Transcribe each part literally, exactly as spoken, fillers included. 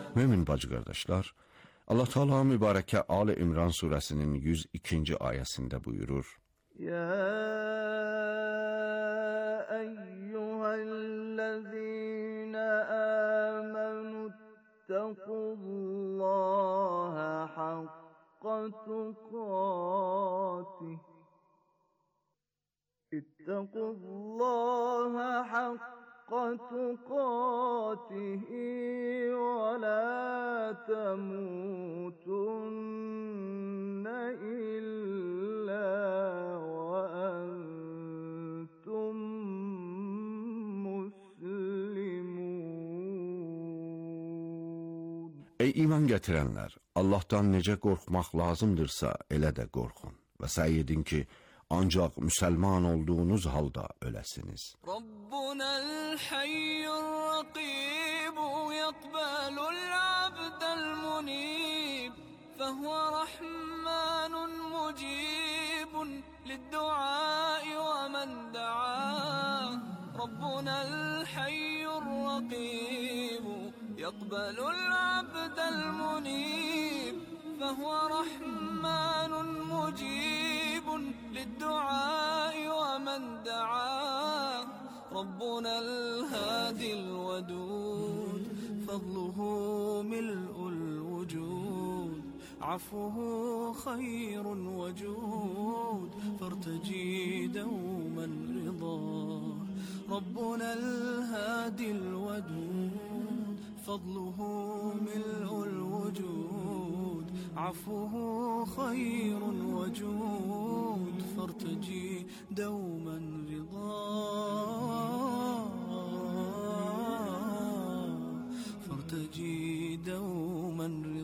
Mömin bacı qardaşlar, Allah Teala mübarəkə Ali İmran surəsinin yüz ikinci ayəsində buyurur: Ya eyyühellezine amenu ittaqullaha hakka tukatih ittaqullaha hakka تقاته ولا تموتن إلا وأنتم مسلمون. Ey iman gətirənlər, Allahdan necə qorxmaq lazımdırsa elə də qorxun və səy edin ki, ancaq müsəlman olduğunuz halda öləsiniz. Rabbunal hayyur raqib yaqbalul abdal munib fahuwa rahmanun mujibun lid-du'a wa man da'a. Rabbunal hayyur raqib yaqbalul abdal munib فهو رحمن مجيب للدعاء ومن دعاه. ربنا الهادي الودود فضله ملء الوجود عفوه خير وجود فارتجي دوما رضاه. ربنا الهادي الودود فضله ملء الوجود عفوه خير وجود فارتجي دوما رضاه. فارتجي دوما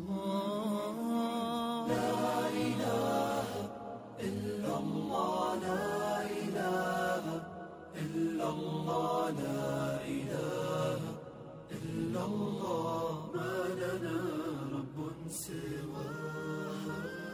رضاه. لا إله إلا الله لا إله إلا الله لا إله إلا الله ما لنا رب سواه.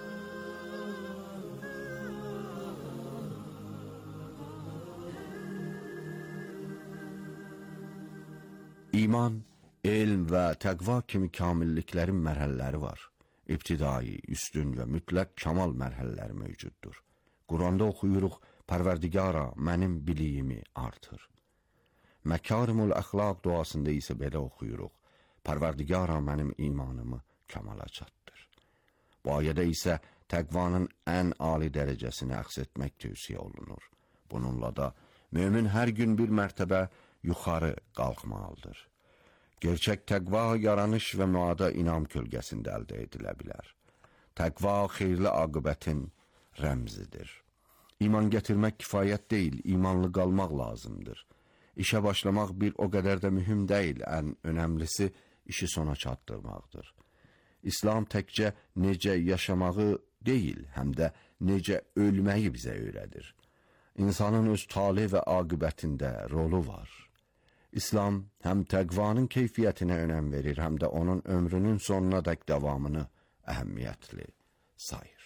İman, elm və təqva kimi kamilliklərin mərhələləri var. İbtidai, üstün və mütləq kamal mərhələləri mövcuddur. Quranda oxuyuruq, Pərverdigara mənim biliyimi artır. Məkarimul əxlaq duasında isə belə oxuyuruq, Pərverdigara mənim imanımı kamala çatdır. Bu ayədə isə təqvanın ən ali dərəcəsini əxs etmək tövsiyə olunur. Bununla da mömin hər gün bir mərtəbə yuxarı qalxmalıdır. Gerçək təqva yaranış və müada inam kölgəsində əldə edilə bilər. Təqva xeyirli aqibətin rəmzidir. İman gətirmək kifayət deyil, imanlı qalmaq lazımdır. İşə başlamaq bir o qədər də mühüm deyil, ən önəmlisi işi sona çatdırmaqdır. İslam təkcə necə yaşamağı deyil, həm də necə ölməyi bizə öyrədir. İnsanın öz tali və aqibətində rolu var. İslam həm təqvanın keyfiyyətinə önəm verir, həm də onun ömrünün sonuna dək davamını əhəmiyyətli sayır.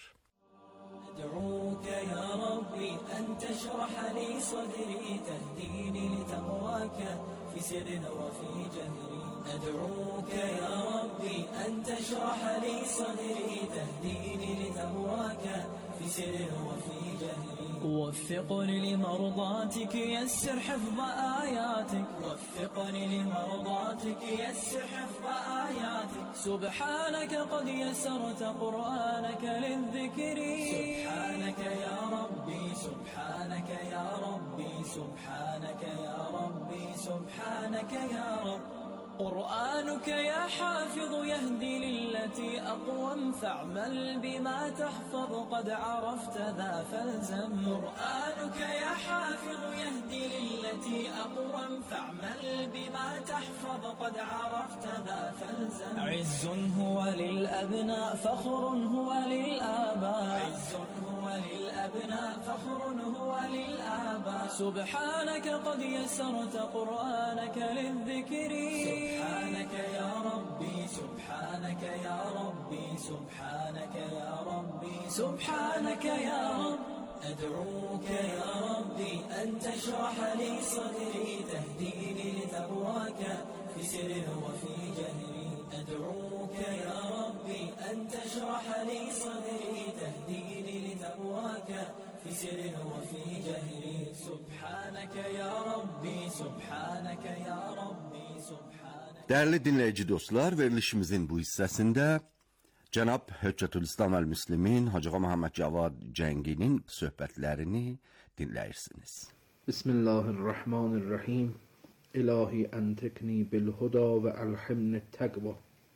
أدعوك يا ربي أن تشرح لي صدري تهديني لتقواك في سر وفي جهري. أدعوك يا ربي أن تشرح لي صدري تهديني لتقواك في سر وفي جهري. وفقني لمرضاتك يسر حفظ آياتك وفقني لمرضاتك يسر حفظ آياتك. سبحانك قد يسرت قرآنك للذكر. سبحانك يا ربي سبحانك يا ربي سبحانك يا ربي سبحانك يا رب. قرآنك يا حافظ يهدي للتي أقوم فاعمل بما تحفظ قد عرفت ذا فالزم. قرآنك يا حافظ يهدي للتي أقوم فاعمل بما تحفظ قد عرفت ذا فالزم. عز هو للأبناء فخر هو للآباء. عز هو للأبناء فخر هو للآباء. سبحانك قد يسرت قرآنك للذكر. سبحانك يا ربي سبحانك يا ربي سبحانك يا ربي سبحانك يا رب. أدعوك يا ربي أن تشرح لي صدري تهديني لتقواك في سر وفي جهري. أدعوك يا ربي أن تشرح لي صدري تهديني لتقواك في سر وفي جهري سبحانك يا ربي سبحانك يا ربي سبحانك. Değerli dinleyici dostlar, verilişimizin bu hissəsində Cənab Höccətülislam əl-Müslimin Hacı Ağa Məhəmməd Cavad Cənginin söhbətlərini dinləyirsiniz. Bismillahirrahmanirrahim. İlahi entekni bil huda ve elhimni taqva.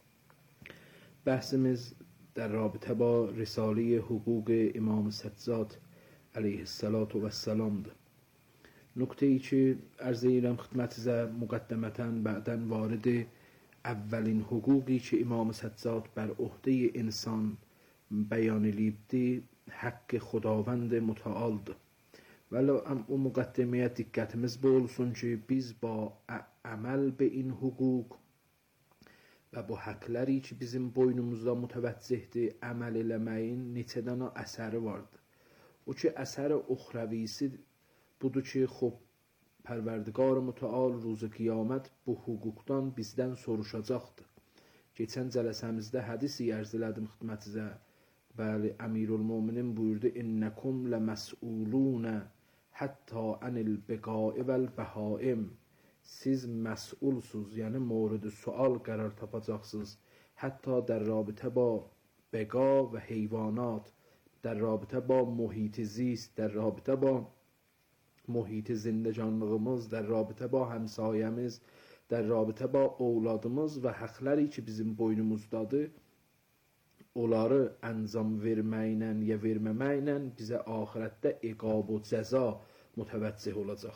بحثimiz در رابطه با رساله حقوق امام سجاد علیه السلام و السلام ده. نکته ای که عرض ایرم خدمتیزه مقدمتاً بعداً وارد اولین حقوقی که امام سجاد بر عهده انسان بیان لیبدی حق خداوند متعال ده. ولی o مقدمه diqqətimiz bu olsun ki biz با عمل به این حقوق və bu haqları ki bizim boynumuzda mütəvəccihdir əməl eləməyin neçə dənə əsəri vardır. O ki əsəri uxravisi budur ki xub Pərverdigar Mütəal ruzu qiyamət bu hüquqdan bizdən soruşacaqdır. Keçən cələsəmizdə hədisi ərz elədim xidmətinizə. Bəli, Əmirülmüminin buyurdu: "İnnekum leməsuluna hatta anil beqa'i vel behaim." Siz məsulsuz, yəni mورد sual qərar tapacaqsınız. Hətta در رابطه با بقا و حیوانات، در رابطه با محیط زیست، در رابطه با محیط زندگانlığımız, در رابطه با همسایemiz، در رابطه با اولادımız və haqları ki bizim boynumuzdadır, onları əncam verməklə ya verməməklə bizə axirətdə iqab və cəza mütəvəccih olacaq.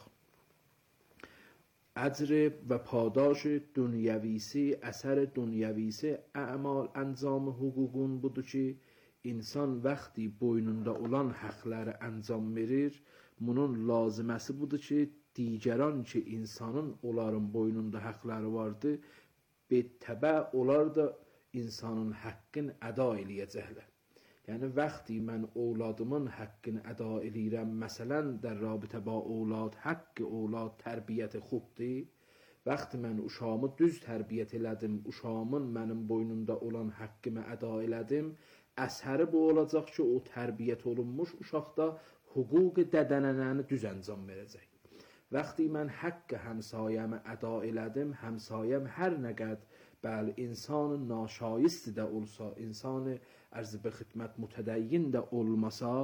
اجر و پاداش دنیویسی اثر دنیویسی اعمال انجام حقوقون budur ki insan vaxtı boynunda olan haqları anjam verir. Bunun laziməsi budur ki digəran ki insanın onların boynunda haqları vardı, be təbə onlar da insanın haqqını əda eləyəcəklər. Yəni vaxtı mən oğladımın haqqını əda eləyirəm, məsələn در رابطه با اولاد haqqı اولاد tərbiyyəti xubdur. Vaxtı mən uşağımı düz tərbiyyət elədim, uşağımın mənim boynumda olan haqqımı əda elədim, əsəri bu olacaq ki o tərbiyyət olunmuş uşaqda hüquq dədənənəni düz əncam verəcək. Vaxtı mən haqqı həmsayəmi əda elədim, həmsayəm hər nə qəd bəli insan naşayist də olsa, insan arz به xidmət mütədəyyin də olmasa,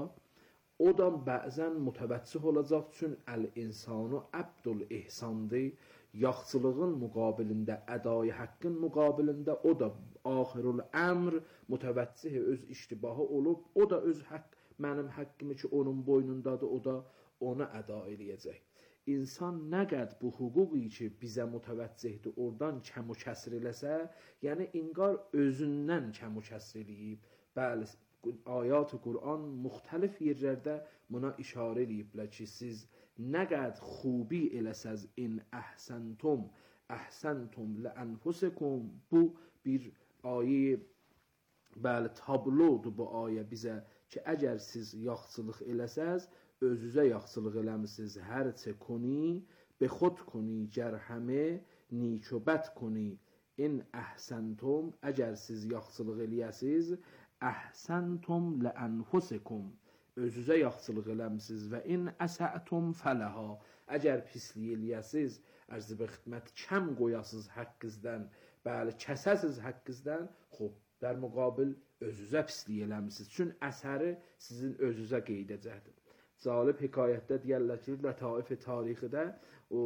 o da bəzən mütəvəccih olacaq çünki əl-insanu abdul ihsandır. Yaxçılığın müqabilində, ədai haqqın müqabilində o da axirul əmr mütəvəccih öz iştibahı olub, o da öz haqq, mənim haqqımı ki onun boynundadır, o da ona əda eləyəcək. İnsan nə qəd bu hüquqi ki bizə mütəvəccihdir oradan kəm və kəsr eləsə, yəni inqar özündən kəm və kəsr eləyib. Bəli, ayat-ı Qur'an müxtəlif yerlərdə buna işarə eləyiblər ki siz nə qəd xubi eləsəz in əhsəntum əhsəntum ləənfusikum. Bu bir ayə, bəli tablodur bu ayə bizə ki əgər siz yaxçılıq eləsəz özünüzə yaxçılıq eləmisiniz. Hərçə kuni به خود کنی جرحمه نیکوبت کنی in əhsəntum əgər siz yaxçılıq eləyəsiz əhsəntum ləənfusikum özünüzə yaxçılıq eləmisiniz və in əsətum fələha əgər pislik eləyəsiz ərz və xidmət kəm qoyasız haqqınızdan bəli kəsəsiz haqqınızdan xub در müqabil özünüzə pislik eləmisiniz çünki əsəri sizin özünüzə qeydəcəkdir. Zalib hekayətdə deyərlər ki lətaiف tarixidə o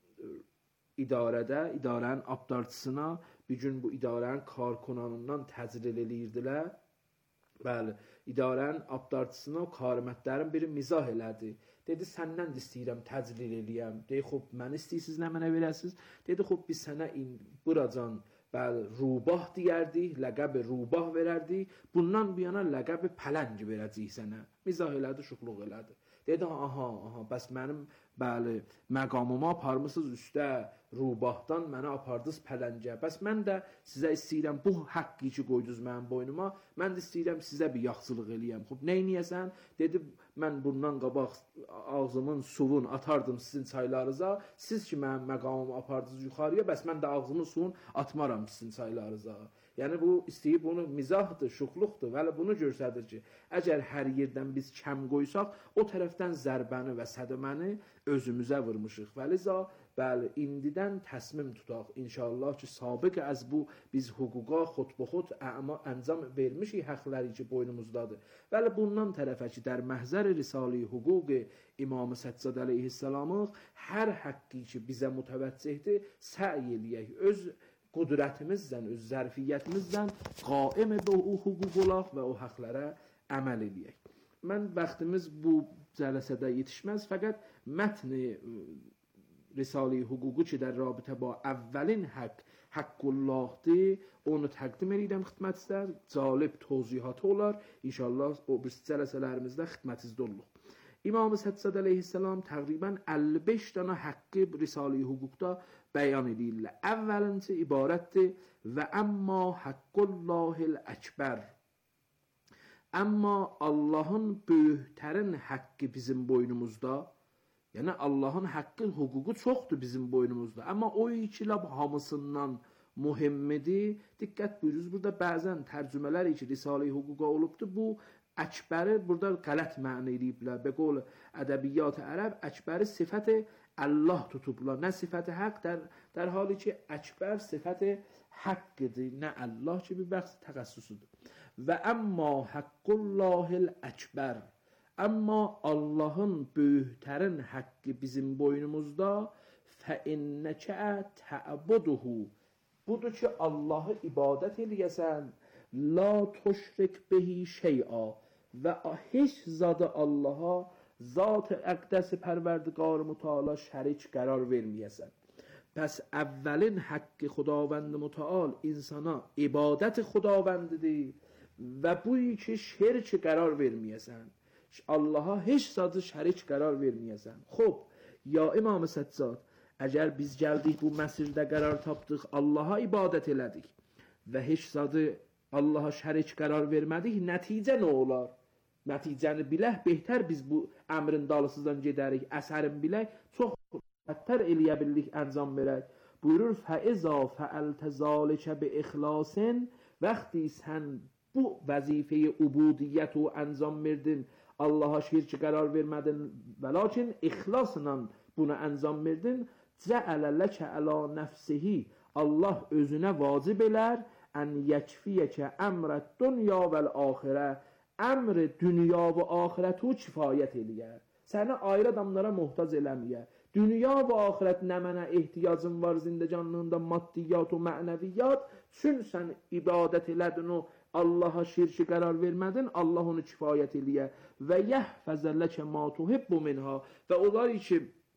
idarədə, idarənin abdarçısına bir gün bu idarənin karkonanından təcrid eləyirdilər. Bəli, idarənin abdarçısına o karmətlərin biri mizah elədi. Dedi, səndən də istəyirəm təcrid eləyəm. Dedi, xub, mən istəyirsiniz, nə mənə verəsiniz? Dedi, xub, biz sənə buracan bəli, rubah deyərdik, ləqəb rubah verərdik. Bundan bir yana ləqəb pələng verəcəyik sənə. mizah elədi, şuxluq elədi. Dedi, aha, aha, bəs mənim, bəli, məqamıma aparmısınız üstə, rubahdan mənə apardınız pələncə. Bəs mən də sizə istəyirəm, bu haqqı ki qoydunuz mənim boynuma, mən də istəyirəm sizə bir yaxşılıq eləyəm. Xub, neyniyəsən? Dedi, mən bundan qabaq ağzımın suvun atardım sizin çaylarınıza, siz ki mənim məqamımı apardınız yuxarıya, bəs mən də ağzımın suvun atmaram sizin çaylarınıza. Yəni bu istəyib bunu mizahdır, şuxluqdur və bunu göstərir ki, əgər hər yerdən biz kəm qoysaq, o tərəfdən zərbəni və sədəməni özümüzə vurmuşuq. Və liza, bəli, indidən təsmim tutaq inşallah ki, sabiq az bu biz hüquqa xodbəxod əncam vermişik həqləri ki, boynumuzdadır. Bəli, bundan tərəfə ki, در محضر رساله حقوق İmam Səccad əleyhissalamıq hər haqqı ki, bizə mütəvəccihdir, səy eləyək, öz qudrətimizdən, öz zərfiyyətimizdən qaim bu hüquq olaq və o haqlara əməl eləyək. Mən vaxtımız bu cələsədə yetişməz, fəqət mətni Risale-i hüququ ki, در رابطه با اولین حق Haqqullahdır, onu təqdim edirəm xidmətinizdə, cəlib tövzihatı olar, inşallah o bir cələsələrimizdə xidmətinizdə oluq. İmam Səccad əleyhissalam təqribən əlli beş dənə haqqı Risale-i hüquqda bəyan edirlər. Əvvəlincə ibarətdir və əmma Haqqullahil əkbər. Amma Allahın böyüklərin haqqı bizim boynumuzda, yəni Allahın haqqı, hüququ çoxdur bizim boynumuzda. Amma o iki lab hamısından mühimmidir. Diqqət buyurunuz, burada bəzən tərcümələr ki, Risale-i hüquqa olubdur. Bu əkbəri burada qələt məna ediblər. Be qol ədəbiyyat ərəb əkbəri sifət Allah tutublar. Nə sifət haqq, در, در حالی ki, əkbər sifət haqqdır. Nə Allah ki, bir bəxs təxəssüsüdür. Və əmma Haqqullahil əkbər. Amma Allahın böyüklərin haqqı bizim boynumuzda fəinnəkə tə'buduhu. Budur ki, Allahı ibadət eləyəsən, la tuşrik behi şey'a və heç zadı Allaha zat-ı əqdəs pərverdigar mütəala şərik qərar verməyəsən. Pəs əvvəlin haqqı Xudavənd mütəal insana ibadət Xudavəndidir və bu ki, şirk qərar verməyəsən. Allaha heç zadı şərik qərar verməyəsən. Xob, ya İmam Səccad, əgər biz gəldik bu məsirdə qərar tapdıq, Allaha ibadət elədik və heç zadı Allaha şərik qərar vermədik, nəticə nə olar? Nəticəni bilək, behtər biz bu əmrin dalısından gedərik, əsərin bilək, çox bətər eləyə bildik, əncam verək. Buyurur, fəizə fəəltə zalikə bi ixlasın, vəxti sən bu vəzifəyi ubudiyyət o əncam verdin, Allaha şirk qərar vermədin və lakin ixlasla bunu əncam verdin, cəələ ləkə əla nəfsihi, Allah özünə vacib elər, ən yəkfiyyəkə əmrət dünya vəl-axirə, əmr dünya və axirət o kifayət eləyər. Səni ayrı adamlara muhtac eləməyə. Dünya və axirət nə mənə ehtiyacın var zindəcanlığında maddiyyat və mənəviyyat, çün sən ibadət elədin o Allaha şirki qərar vermədin, Allah onu kifayət eləyə və yəhfəzə ləkə ma tuhibbu minha və onlar ki,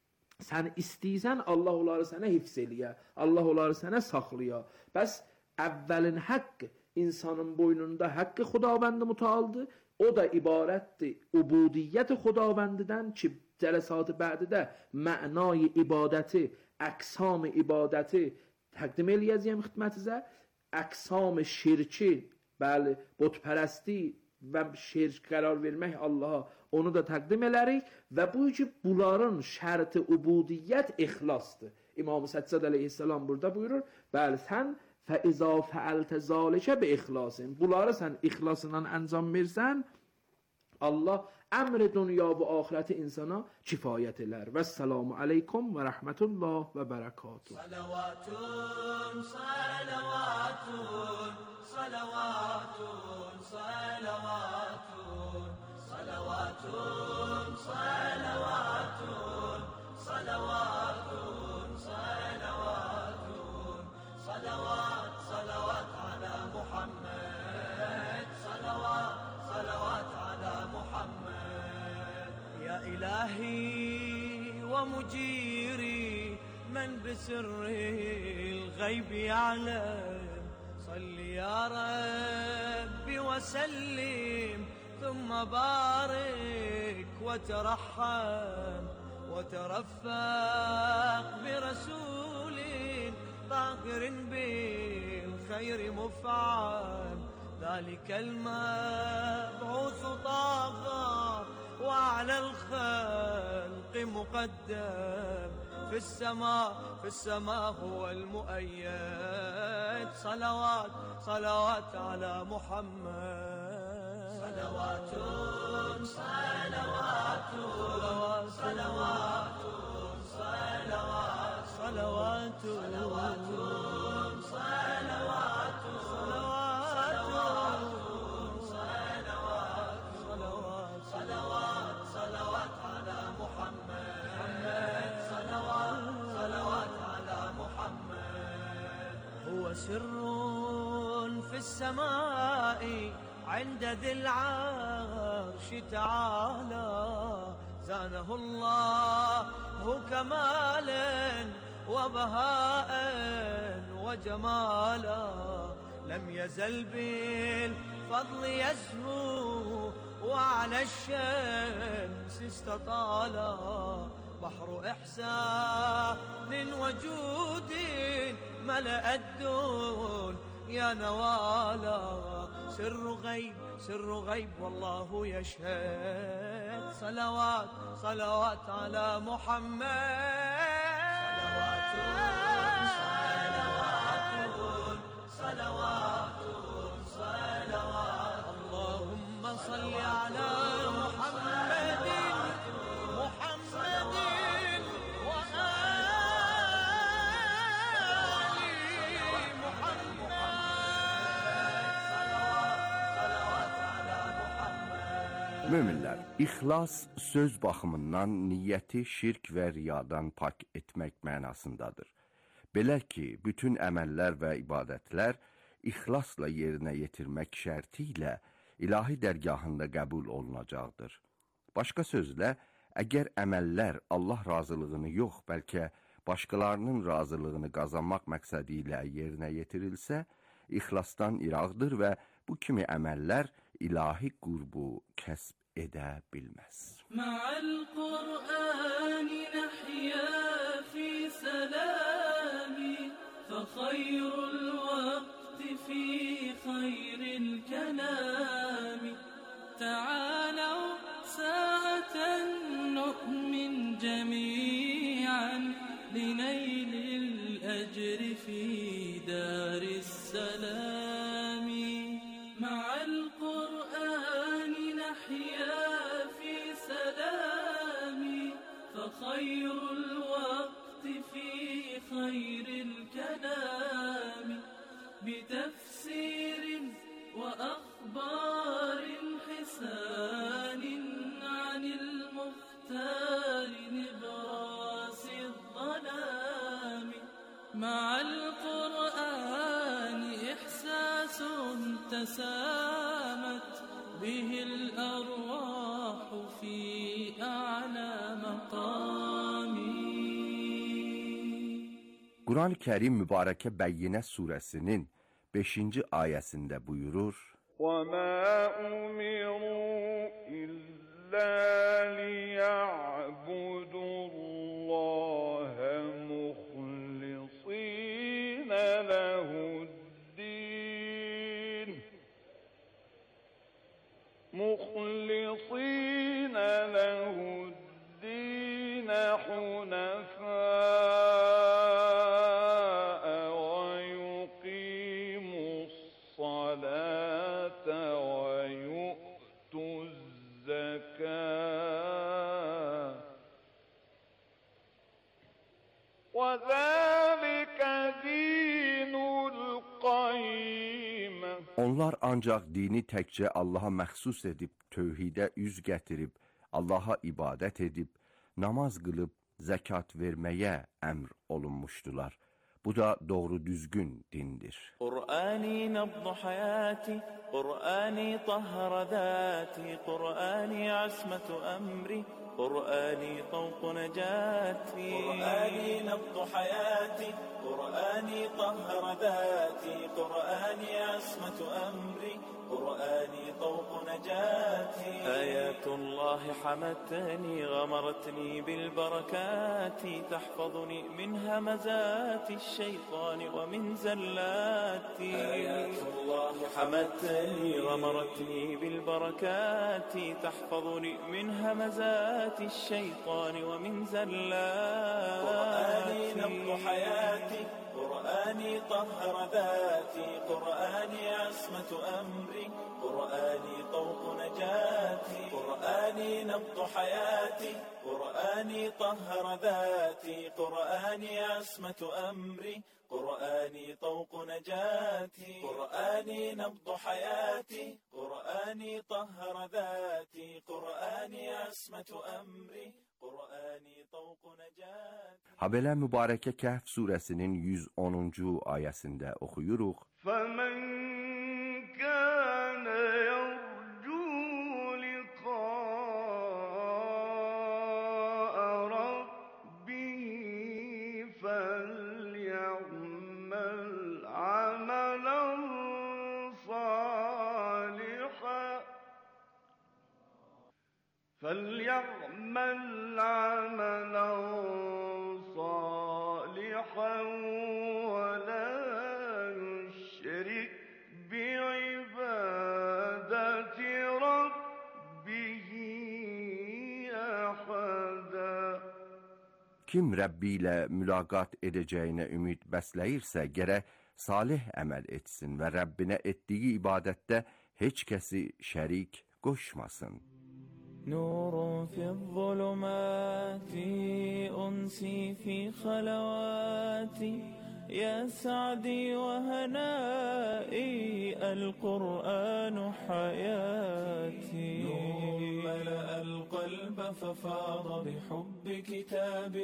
sən istəysən, Allah onları sənə hifz eləyə, Allah onları sənə saxlaya. Bəs əvvəlin haqq insanın boynunda haqqı Xudavənd mütəaldır, o da ibarətdir ubudiyyət Xudavəndidən ki, cələsat-ı bədidə mənay ibadəti, əqsam ibadəti təqdim eləyəcəyəm xidmətinizə, əqsam şirki, bəli, botpərəsti və şirk qərar vermək Allaha, onu da təqdim elərik və bu ki, bunların şərti ubudiyyət ixlasdır. İmam Səccad əleyhissalam burada buyurur, bəli, sən fəizə fəəltə zalikə bi ixlasın. Bunları sən ixlasından əncam versən, Allah əmr dünya və axirəti insana kifayət elər. Vəssalamu aleykum və rəhmətullah və bərəkatuhu. Salavatun, salavatun, salavatun, salavatun, salavatun, salavatun, salavatun, salavatun, salavat, salavat ala Muhammed, salavat, salavat ala Muhammed. Ya ilahi wa mujiri من بسر الغيب يعلم صل يا ربي وسلم ثم بارك وترحم وترفق برسول طاهر بالخير مفعم، ذلك المبعوث طاغى وعلى الخلق مقدم، في السماء في السماء هو المؤيد. صلوات صلوات على محمد، صلوات صلوات صلوات صلوات صلوات صلوات صلوات صلوات صلوات صلوات على محمد، صلوات صلوات على محمد. هو سر في السماء عند ذي العرش تعالى، زانه الله كمالا وبهاء وجمالا، لم يزل بالفضل يزهو وعلى الشمس استطالا، بحر إحسان وجود ملأ الدون يا نوالا، سر غيب سر غيب والله يشهد. صلوات صلوات على محمد، صلوات صلوات صلوات اللهم صل على محمد محمد Möminlər, ixlas söz baxımından niyyəti şirk və riyadan pak etmək mənasındadır. Belə ki, bütün əməllər və ibadətlər ixlasla yerinə yetirmək şərti ilə ilahi dərgahında qəbul olunacaqdır. Başqa sözlə, əgər əməllər Allah razılığını yox, bəlkə başqalarının razılığını qazanmaq məqsədi ilə yerinə yetirilsə, ixlasdan iraqdır və bu kimi əməllər ilahi qurbu kəsb edə bilməz. Ma'al Qur'ani nahya fi salami, fa khayrul waqti fi khayril kalami, ta'alaw sa'atan nu'min jami'an linaylil ajri fi daris salami. Ma'al Qur'ani nahya fi salami, fa khayrul waqti fi khayril kalami, بتفسير وأخبار حسان عن المختار نبراس الظلام. مع القرآن إحساس تسامت به الأرواح في أعلى مقام. Quran-ı Kərim Mübarəkə Bəyyinə surəsinin beşinci ayəsində buyurur: وَمَا أُمِرُوا إِلَّا لِيَعْبُدُوا اللَّهَ مُخْلِصِينَ لَهُ الدِّينَ مُخْلِصِينَ لَهُ الدِّينَ حُنَفَاءَ Onlar ancaq dini təkcə Allaha məxsus edib, tövhidə üz gətirib, Allaha ibadət edib, namaz qılıb, zəkat verməyə əmr olunmuşdular. Bu da doğru düzgün dindir. Qur'ani nabdu hayati, Qur'ani tahhara zati, Qur'ani asmatu amri, Qur'ani tawqu najati. Qur'ani nabdu hayati, Qur'ani tahhara zati, Qur'ani asmatu amri, قرآني طوق نجاتي. آيات الله حمتني غمرتني بالبركات تحفظني من همزات الشيطان ومن زلاتي. آيات الله حمتني غمرتني بالبركات تحفظني من همزات الشيطان ومن زلاتي. قرآني نبض حياتي قرآني طهر ذاتي قرآني عصمة أمري قرآني طوق نجاتي. قرآني نبض حياتي قرآني طهر ذاتي قرآني عصمة أمري قرآني طوق نجاتي. قرآني نبض حياتي قرآني طهر ذاتي قرآني عصمة أمري قرآني طوق نجاتي. Habelə mübarəkə Kəhf surəsinin yüz onuncu ayəsində oxuyuruq. فَمَنْ كَانَ يَرْجُو لِقَاءَ رَبِّهِ فَلْيَعْمَلْ عَمَلًا صَالِحًا فَلْيَعْمَلْ عَمَلًا صَالِحًا وَلَا يُشْرِكْ بِعِبَادَةِ رَبِّهِ أَحَدًا. Kim Rəbbi ilə mülaqat edəcəyinə ümid bəsləyirsə, gərək salih əməl etsin və Rəbbinə etdiyi ibadətdə heç kəsi şərik qoşmasın. نور في الظلمات أنسي في خلواتي يا سعدي وهنائي القرآن حياتي. نور ملأ القلب ففاض بحب كتاب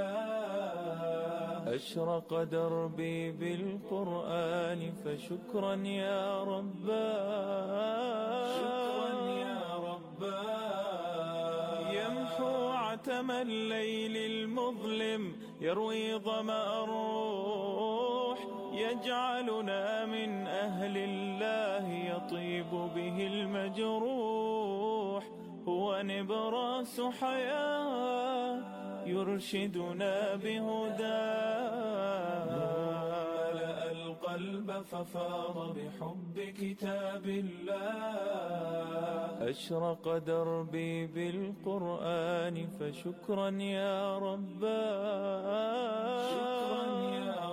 الله أشرق دربي بالقرآن فشكرا يا رباه. شكرا يا رباه. يمحو عتم الليل المظلم يروي ظمأ الروح يجعلنا من أهل الله يطيب به المجروح. هو نبراس حياة يرشدنا بهداه. القلب ففاض بحب كتاب الله أشرق دربي بالقرآن فشكرا يا رباه. شكرا يا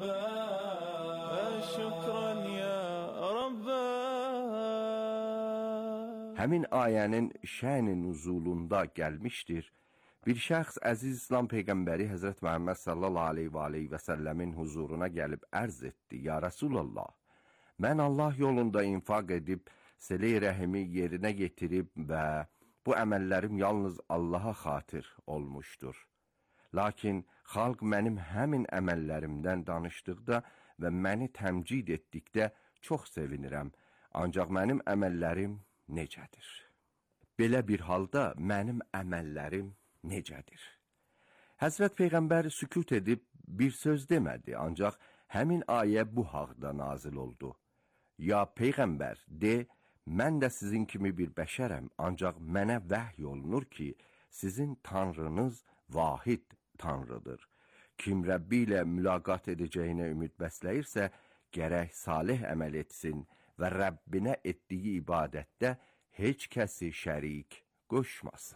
رباه. شكرا يا رباه. Həmin ayənin şən-i nuzulunda gəlmişdir. Bir şəxs əziz İslam Peyğəmbəri Həzrət Məhəmməd sallallahu aleyhi və aleyhi və səlləmin huzuruna gəlib ərz etdi. Ya Rasulallah, mən Allah yolunda infaq edib, sələ-i rəhimi yerinə getirib və bu əməllərim yalnız Allaha xatir olmuşdur. Lakin xalq mənim həmin əməllərimdən danışdıqda və məni təmcid etdikdə çox sevinirəm. Ancaq mənim əməllərim necədir? Belə bir halda mənim əməllərim necədir? Həzrət Peyğəmbər sükut edib bir söz demədi, ancaq həmin ayə bu haqda nazil oldu. Ya Peyğəmbər, de, mən də sizin kimi bir bəşərəm, ancaq mənə vəhy olunur ki, sizin tanrınız vahid tanrıdır. Kim Rəbbi ilə mülaqat edəcəyinə ümid bəsləyirsə, gərək salih əməl etsin və Rəbbinə etdiyi ibadətdə heç kəsi şərik qoşmasın.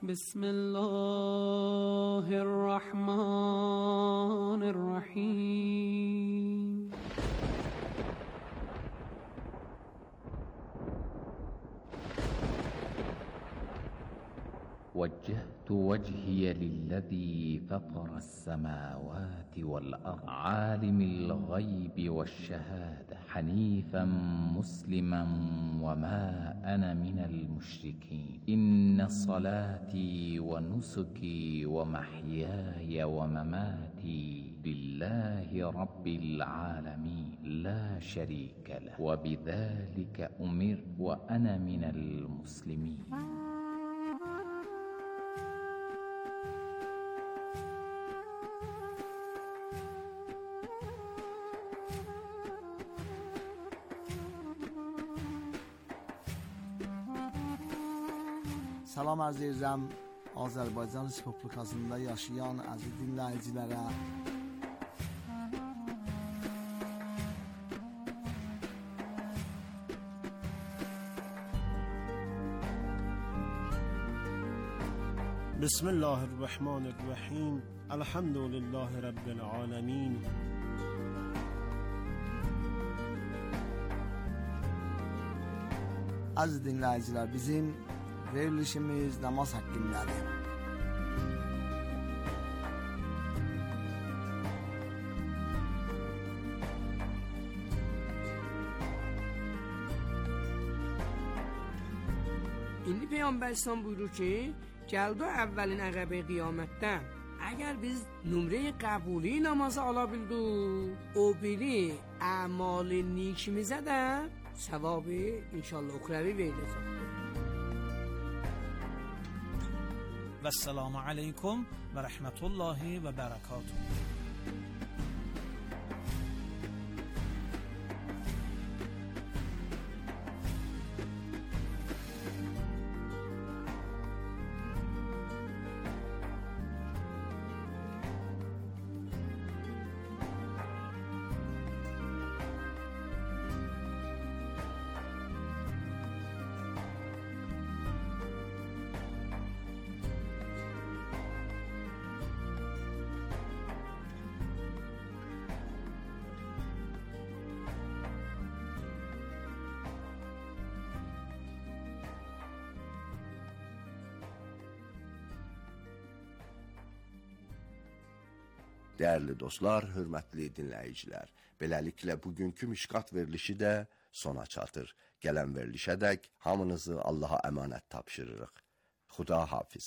Bismillahirrahmanirrahim. وجهت وجهي للذي فطر السماوات والأرض عالم الغيب والشهادة حنيفا مسلما وما أنا من المشركين. إن صلاتي ونسكي ومحياي ومماتي لله رب العالمين لا شريك له وبذلك أمرت وأنا من المسلمين. Salam arz edirəm Azərbaycan Respublikasında yaşayan əziz dinləyicilərə. بسم الله الرحمن الرحیم. الحمد لله رب العالمین. Əziz dinləyicilər, bizim verilişimiz namaz haqqındadır. İndi Peyğəmbər İslam buyurur ki, gəldi əvvəlin əqəbi qiyamətdə əgər biz nömrə qəbuli namazı ala bildik, o biri əmal nikimizə də savabı inşallah uxravi veriləcək. Və səlamu aleykum və rəhmətullahi və bərəkatuhu. Dəyərli dostlar, hörmətli dinləyicilər, beləliklə bugünkü Mişqat verilişi də sona çatır. Gələn verilişədək hamınızı Allaha əmanət tapşırırıq. Xuda hafiz.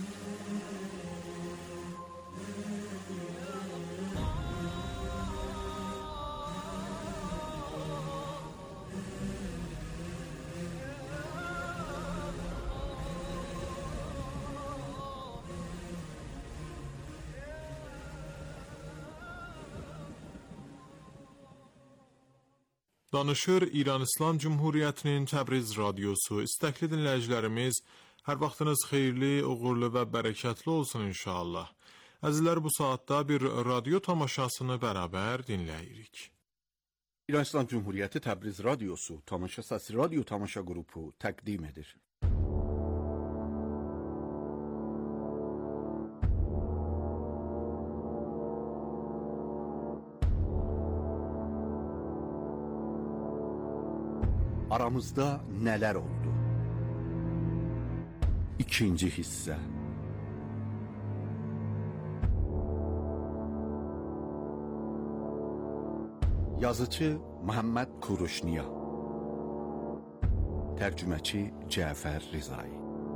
Danışır İran İslam Cumhuriyyətinin Təbriz radiosu. İstəkli dinləyicilərimiz, hər vaxtınız xeyirli, uğurlu və bərəkətli olsun inşallah. Əzizlər, bu saatda bir radio tamaşasını bərabər dinləyirik. İran İslam Cumhuriyyəti Təbriz radiosu tamaşa səsi radio tamaşa qrupu təqdim edir. Aramızda nələr oldu? İkinci hissə. Yazıcı Muhammed Kuruşniya, tərcüməçi Cəfər Rizai.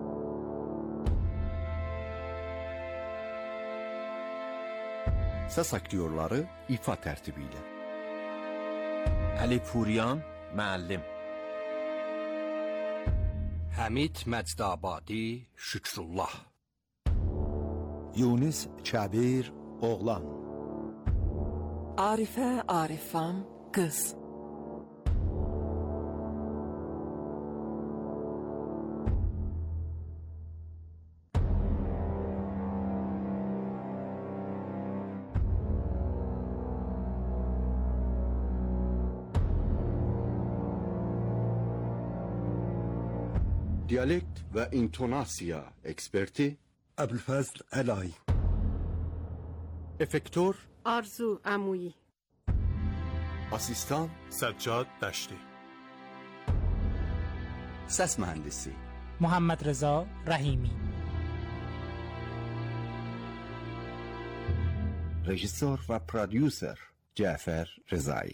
Səs aktyorları ifa tərtibi ilə. Əli Puriyan, müəllim. Həmid Məcdabadi, Şükrullah. Yunus Kəbir, oğlan. Arifə Arifam, qız. Diyalekt və intonasiya eksperti Əbülfəzl Əlay. Effektor Arzu Əmuyi. Asistan Səccad Dəşti. Səs mühəndisi Muhammed Rıza Rəhimi. Rejissor və prodüser Cəfər Rizai.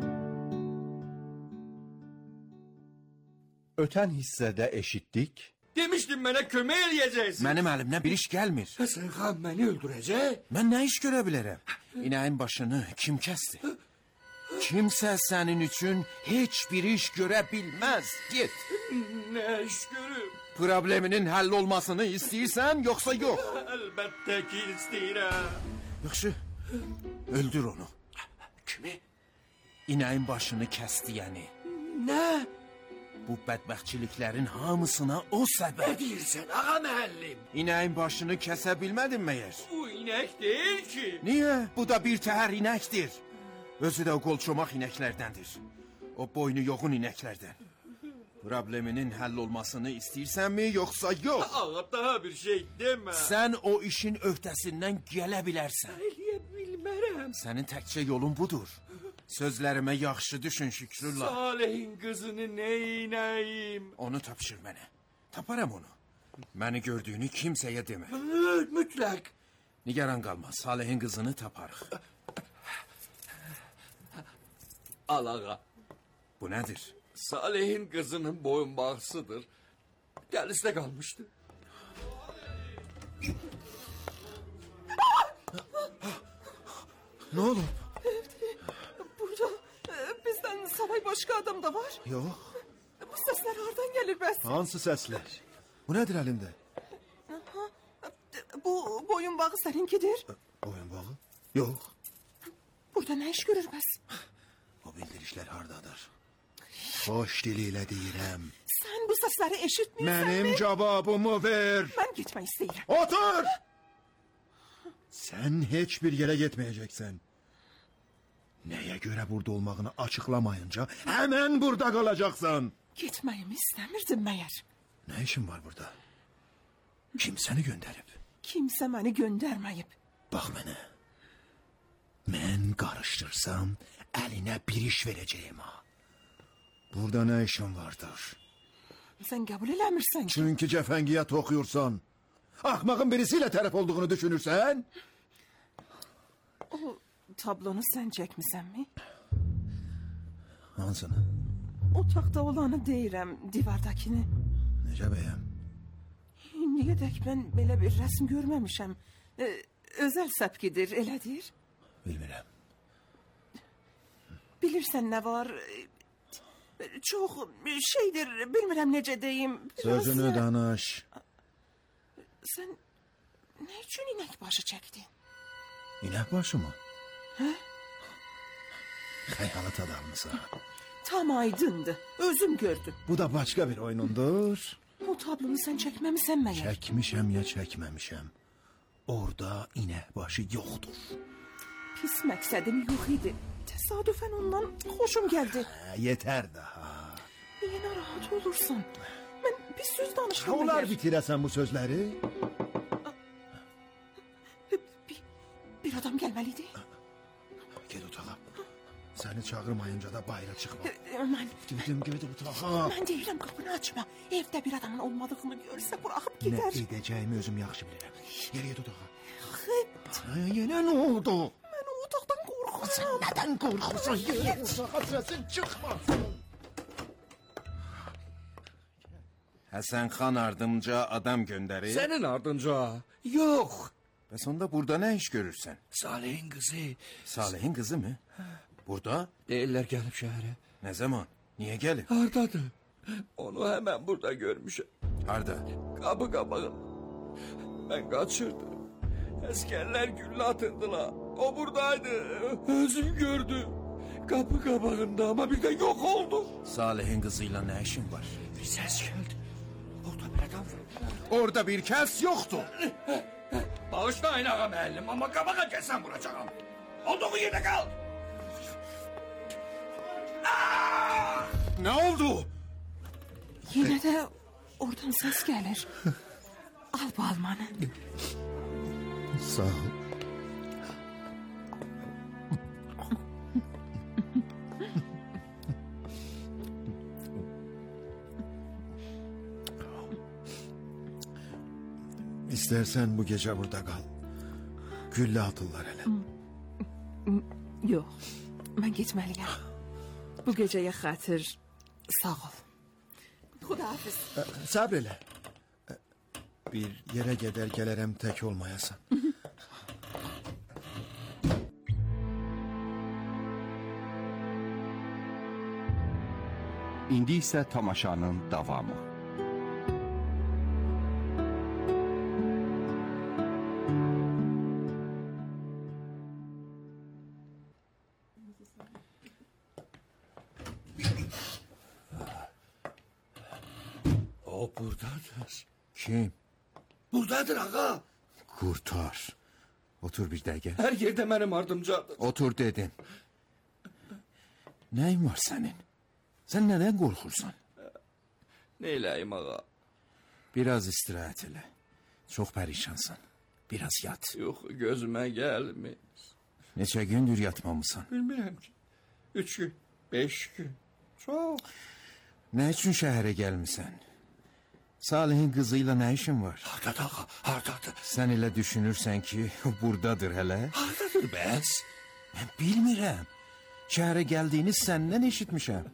Ötən hissədə eşitdik. Demiştin mənə kömək eləyəcəksin. Mənim əlimdən bir iş gəlmir. Həsən xan məni öldürəcək. Mən nə iş görə bilərəm? İnəyin başını kim kəsdi? Kimsə sənin üçün heç bir iş görə bilməz. Get. Nə iş görüm? Probleminin həll olmasını istəyirsən, yoxsa yox? Əlbəttə ki, istəyirəm. Yaxşı, öldür onu. Kimi? İnəyin başını kəsdi, yəni. Nə? Bu bədbəxtçiliklərin hamısına o səbəb. Nə deyirsən, ağa müəllim? İnəyin başını kəsə bilmədin məyər? Bu inək deyil ki. Niyə? Bu da bir təhər inəkdir. Özü də o qolçomaq inəklərdəndir. O boynu yoğun inəklərdən. Probleminin həll olmasını istəyirsənmi, yoxsa yox? Ağa, daha bir şey demə. Sən o işin öhdəsindən gələ bilərsən. Eləyə bilmərəm. Sənin təkcə yolun budur. Sözlərimə yaxşı düşün, Şükrullah. Salihin qızını neynəyim? Onu tapşır mənə. Taparam onu. Məni gördüyünü kimsəyə demə. Mütləq. Nigaran qalma, Salihin qızını taparıq. Al ağa. Bu nədir? Salihin qızının boyunbağısıdır. Dəlizdə qalmışdı. Ne olub? Burada bizdən savay başqa adam da var. Yox. Bu səslər hardan gəlir bəs? Hansı səslər? Bu nədir əlində? Bu boyunbağı səninkidir. Boyunbağı? Yox. Burada nə iş görür bəs? O bildirişlər hardadır? Xoş dili ilə deyirəm. Sən bu səsləri eşitmirsən mi? Mənim cavabımı ver. Mən getmək istəyirəm. Otur! Sən heç bir yerə getməyəcəksən. Nəyə görə burada olmağını açıqlamayınca həmən burada qalacaqsan. Getməyimi istəmirdim məyər? Nə işin var burada? Kim səni göndərib? Kimsə məni göndərməyib. Bax mənə. Mən qarışdırsam əlinə bir iş verəcəyim ha. Burada nə işin vardır? Sən qəbul eləmirsən ki. Çünki cəfəngiyyat oxuyursan. Axmağın birisiyle tərəf olduğunu düşünürsən? O tablonu sən çəkmisən mi? Hansını? Otaqda olanı deyirəm, divardakini. Necə bəyəm? İndiyədək mən belə bir rəsm görməmişəm. Ee, özəl səpkidir, elədir? Bilmirəm. Bilirsən nə var? Çox şeydir, bilmirəm necə deyim. Biraz... Sözünü danış. Sən nə üçün inək başı çəkdin? İnək başı mı? Hə? Xəyalat adamlısan. Tam aydındı, özüm gördüm. Bu da başqa bir oyunundur. O tablonu sən çəkməmisən məyər? Çəkmişəm ya çəkməmişəm. Orada inək başı yoxdur. Pis məqsədim yox idi. Təsadüfən ondan xoşum gəldi. Hə, yetər daha. Niyə narahat olursan? Mən bir söz danışdım. Onlar bitirəsən bu sözləri. Bir, bir adam gəlməlidir. Gel otağa. Səni çağırmayınca da bayıra çıxma. Mən... Dedim gel otağa. Mən deyirəm qapını açma. Evdə bir adamın olmadığını görsə buraxıb gedər. Nə edəcəyimi özüm yaxşı bilirəm. Gel yet otağa. Xıp. Yenə nə oldu? Mən o otaqdan qorxuram. Sən nədən qorxursan? Gel otağa, səsin çıxmasın. Həsən xan ardımca adam göndərir. Sənin ardınca? Yox. Bəs onda burada nə iş görürsən? Salihin qızı. Salihin qızı mı? Burada? Deyirlər gəlib şəhərə. Nə zaman? Niyə gəlib? Hardadır? Onu həmən burada görmüşəm. Harda? Qapı qabağı. Mən qaçırdım. Əskərlər güllə atırdılar. O buradaydı. Özüm gördüm. Qapı qabağında ama birdən yox oldu. Salihin qızıyla nə işin var? Bir səs gəldi. Orada bir adam var. Orada bir kəs yoxdur. Bağışlayın ağa müəllim, amma qabağa gəlsən vuracağım. Olduğu yerdə qal. Nə oldu? Yenə də oradan səs gəlir. Al bu almanı. Sağ ol. İstersen bu gece burada kal. Güllə atırlar hele. Yox, mən getməliyəm. Bu gecəyə xatir sağ ol. Xudahafiz. Səbr elə. bir yerə gedər gələrəm tək olmayasan. İndi isə tamaşanın davamı. O buradadır. Kim? Buradadır ağa. Qurtar. Otur bir dəqiqə. Her yerde benim ardımcadır. Otur dedim. Nəyin var sənin? Sən nədən qorxursan? Neyləyim ağa? Biraz istirahət elə. Çox pərişansan. Biraz yat. Yox, gözümə gəlmir. Neçə gündür yatmamısan? Bilmirəm ki. Üç gün, beş gün. Çox. Nə üçün şəhərə gəlmisən? Salihin qızıyla nə işin var? Hardadır ağa, hardadır? Sən elə düşünürsən ki, buradadır hələ? Hardadır bəs? Mən bilmirəm. Şəhərə gəldiyini səndən eşitmişəm.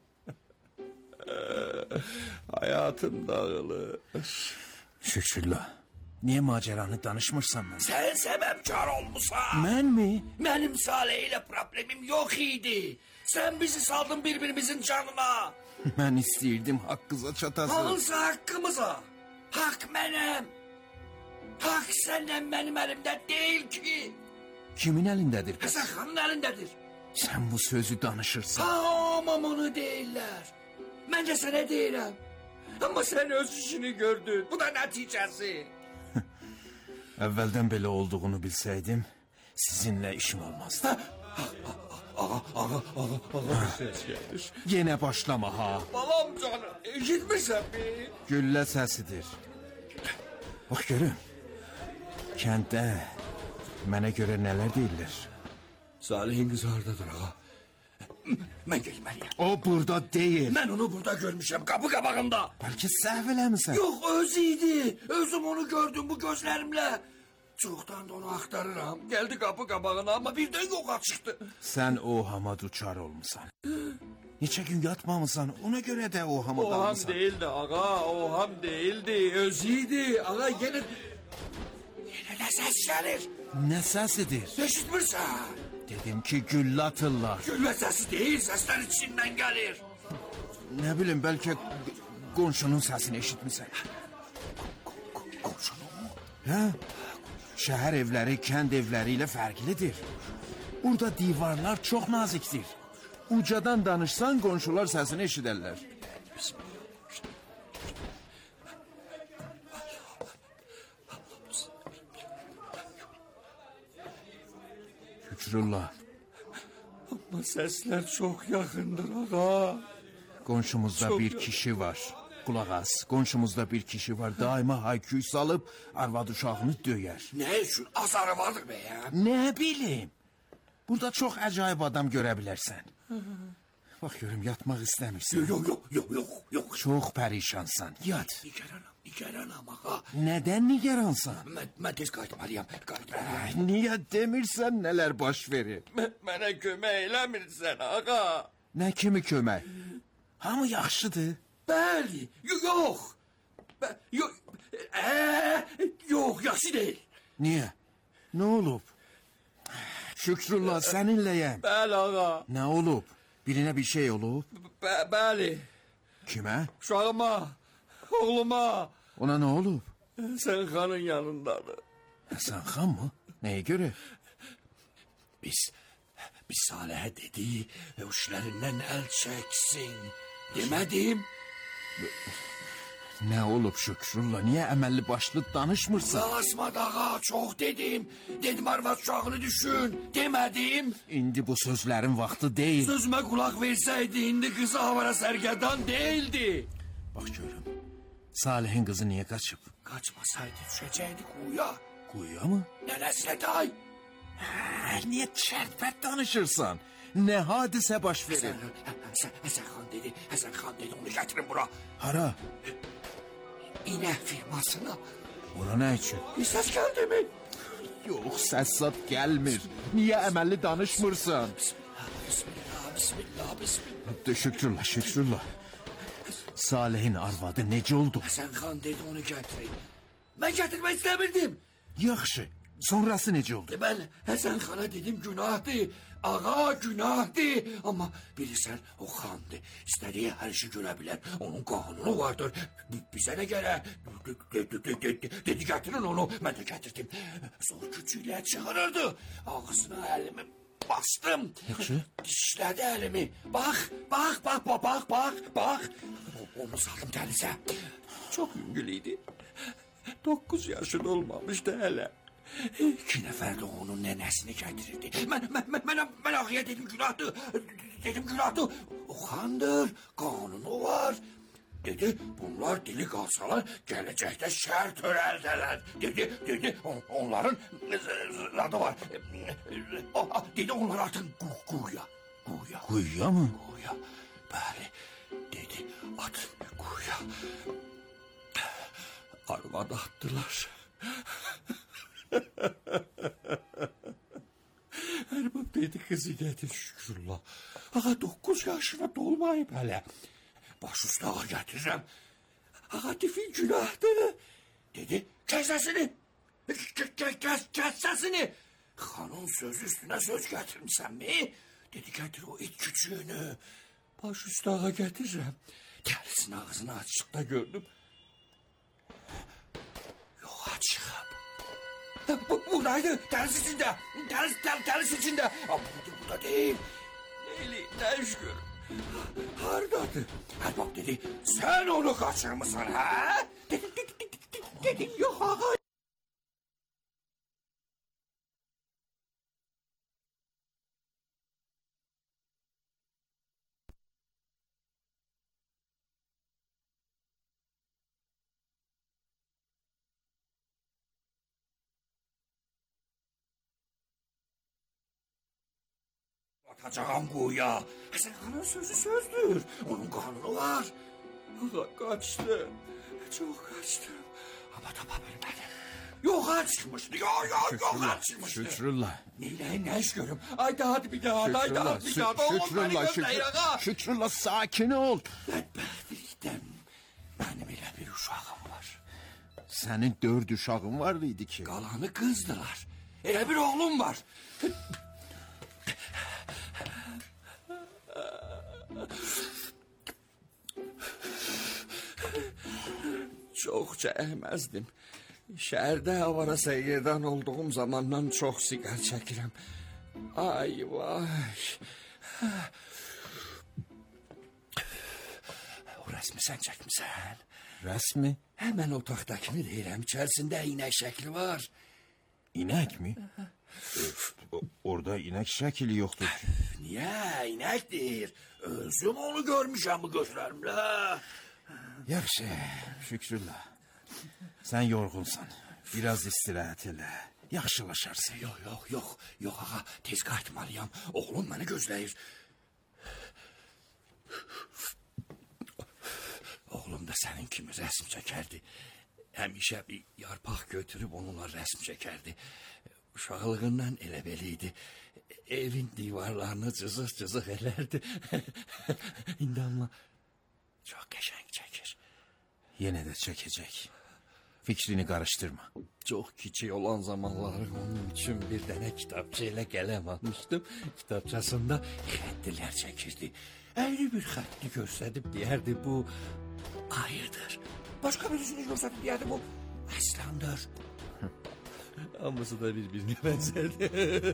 Hayatım dağılır. Şükürlər. Niyə macəranı danışmırsan mən? Sen sebepkar olmuşsan. Mən mi? Benim Salih ile problemim yok idi. Sen bizi saldın birbirimizin canına. Mən istəyirdim haqqıza çatasın. Hansı hakkımıza? Hak benim. Hak senden benim elimde değil ki. Kimin əlindədir? Hasan Xan'ın elindedir. Sən bu sözü danışırsan. Tamam onu değiller. Ben de sana değilim. Ama sen öz işini gördün. Bu da neticesi. Əvvəldən belə olduğunu bilsəydim, sizinlə işim olmazdı. Ağa, ağa, ağa, ağa bir ses gelir. Yenə başlama ha. Balam canım, eşitmirsən mi? Güllə səsidir. Bax görüm, kənddə mənə görə nələr deyirlər. Salih'in kızı hardadır ağa. Ben gelmeliyim. O burada değil. Ben onu burada görmüşüm, kapı kabağında. Belki səhv eləmisən. Yok, özüydü. Özüm onu gördüm bu gözlerimle. Çoktan da onu aktarıram. Geldi kapı kabağına ama birden yoka çıktı. Sen o hama duçar olmusan. Neçə gün yatmamısan, ona göre də o hama O ham dalmısan. değildi ağa, o ham değildi. Özüydü. Ağa yine... Yine ne ses gelir? Nə səsidir? Eşitmirsən? Dedim ki güllə atırlar. Gülme sesi değil, sesler içinden gelir. Ne bileyim belki qonşunun səsini eşitmisən. Qonşunu mu? Hə? Şəhər evləri kənd evləri ilə fərqlidir. Burada divarlar çox nazikdir. Ucadan danışsan qonşular səsini eşidərlər. Şükrullah. Ama sesler çok yakındır ağa. Qonşumuzda Çok bir yakın. kişi var. Qulaq as, qonşumuzda bir kişi var. Daima hayküy salıb arvad uşağını döyər. Ne üçün? Azarı vardır be ya. Ne bileyim. Burada çok acayip adam göre bilərsən. Bak görüm yatmaq istəmirsən. Yok yok yok yok yok. Çok perişansan. Yat. Nigeranam, Nigeranam ağa. Neden nigeransan? Ben, ben tez qayıtmalıyam, qayıtmalıyam. Niye demirsən neler baş verir? Mənə kömək eləmirsən ağa. Ne kimi kömək? Hamı yaxşıdır. Bəli, yo- yox. Bə- Yox, ee, yox, yaxşı deyil. Niye? Ne olub? Şükrullah səninləyəm. Bəli ağa. Ne olub? Birine bir şey olub? Bə- Bəli, Kime? uşağıma, oğluma. Ona ne olub? Sen Xanın yanındadır. Hasan Xan mı? Neye göre? Biz, biz Salih'e dedi ve uçlarından el çeksin. Demedim. Ne olub Şükrullah? Niye əməlli başlı danışmırsan? Asma dağa çok dedim. Dedim arvad uşağını düşün. Demedim. İndi bu sözlerin vaxtı değil. Sözüme kulak verseydi indi kızı havara sergerdan değildi. Bak görüm. Salih'in kızı niye kaçıp? Kaçmasaydı düşecektik kuyuya. Kuyuya mı? Nenesine day. Ha, niye çertpert danışırsan? Ne hadise baş verir? Hasan, Hasan, Hasan Xan dedi. Hasan Xan dedi onu getirin bura. Hara? İnek firmasına. Ona ne için? Bir ses geldi mi? Yok səssat gelmir. Niye əməlli danışmırsan? Bismillah, bismillah, bismillah. De şükrullah, şükrullah. Salih'in arvadı nece oldu? Hasan Xan dedi onu getirin. Mən gətirmək istəmirdim. Yaxşı. Sonrası necə oldu? Mən Həsən xana dedim günahdır. Ağa günahdır. Amma bilirsən o xandır. İstədiyi hər şey görə bilər. Onun qanunu vardır. Bizə nə gərək? Dedi gətirin onu. Mən də gətirdim. Zor gücüyle çığırırdı. Ağzına əlimi bastım. Yaxşı. Dişlədi əlimi. Bax, bax, bax, bax, bax, bax. Onu saldım dənizə. Çox yüngül idi. Dokuz yaşın olmamışdı hələ. İki nəfər də onun nənəsini gətirirdi. Mən, mən, mən, mən, mən ağıya dedim günahdır. Dedim günahdır. O xandır, qanunu var. Dedi, bunlar dili qalsalar gələcəkdə şər törəldələr. Dedi, dedi, on, onların adı var. Dedi, onlar atın quyuya. Quyuya. Quyuya mı? Quyuya. Bəli, dedi, atın quyuya. Arvadı attılar. Ərbab dedi, kızı getir Şükrullah. Ağa dokuz yaşına dolmayıb hələ. Baş üstə ağa gətirirəm. Ağa defil günahdır. Dedi, kəs səsini. Kəs səsini. Xanın sözü üstünə söz gətirmişsən mi? Dedi, gətir o it küçüğünü. Baş üstə ağa gətirirəm. Dəlisin ağzını açıqda gördüm. Yox açıqam. Bu, buradaydı, dəlis içində. Dəlis, dəlis, dəlis içində. Amma burada, burada deyil. Neyli, nə iş görüm? Haradadır? Ərbab dedi, sən onu qaçırmısan, hə? Dedim, dedim, dedim, dedim, yox ağa. Atacağım quyuya. Həsən xanın sözü sözdür. Onun qanunu var. Ağa qaçdım. Çox qaçdım. Amma tapa bilmədim. Yoxa çıxmışdı. Yox, yox, yoxa çıxmışdı. Şükrullah. Neyləyin, nə iş görüm? Ay da hadi bir daha, ay da hadi bir daha. Şükrullah, Şükrullah, Şükrullah, sakin ol. Bədbəxtlikdən mənim elə bir uşağım var. Sənin dörd uşağın var idi ki. Qalanı qızdılar. Elə bir oğlum var. Çox çəkməzdim. Şəhərdə avara səyyirdən olduğum zamandan çox siqar çəkirəm. Ay vay. O rəsmi sən çəkmisən. Rəsmi? Həmən otaqdakini deyirəm. İçərisində inək şəkli var. İnək mi? Orada inək şəkili yoxdur. Niyə? İnəkdir. Özüm onu görmüşəm bu gözlərimlə. Yaxşı, Şükrullah. Sən yorğunsan. Biraz istirahət elə. Yaxşılaşarsın. Yox, yox, yox. Yox, ağa, tez qayıtmalıyam. Oğlum məni gözləyir. Oğlum da sənin kimi rəsm çəkərdi. Həmişə bir yarpaq götürüb onunla rəsm çəkərdi. Uşaqlığından elə beliydi. Evin divarlarını cızıq-cızıq elərdi. İndi amma çox qəşəng çəkir. Yenə də çəkəcək. Fikrini qarışdırma. Çox kiçik olan zamanları onun üçün bir dənə kitabçı ilə qələm almışdım. Kitabçasında xəttlər çəkirdi. Əyri bir xətti göstərib deyərdi bu ayıdır. Başqa birisini göstərib deyərdi bu aslandır. Hamısı da bir-birinə bənzərdi.